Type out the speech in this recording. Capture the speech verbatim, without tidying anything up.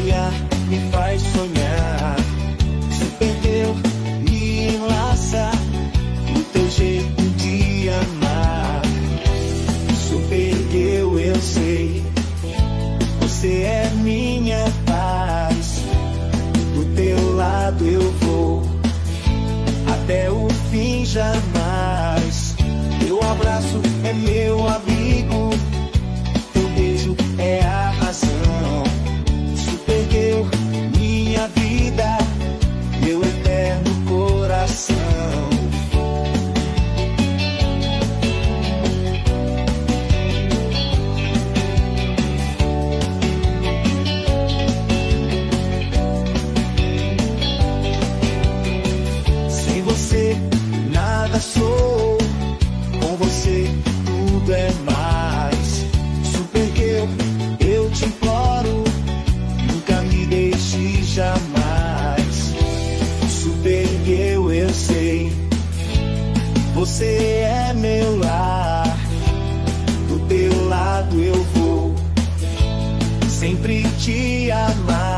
dia me faz sonhar. Super Girl me enlaça no teu jeito de amar. Super Girl, eu sei, você é minha paz. Do teu lado eu vou até o fim, jamais. Teu abraço é meu abrigo, teu beijo é a razão. Super Girl, minha vida, meu eterno coração. Sem você nada sou, com você tudo é mais. Super Girl, eu te imploro, nunca me deixe jamais. Super Girl, eu sei, você é meu lar. Do teu lado eu vou sempre te amar.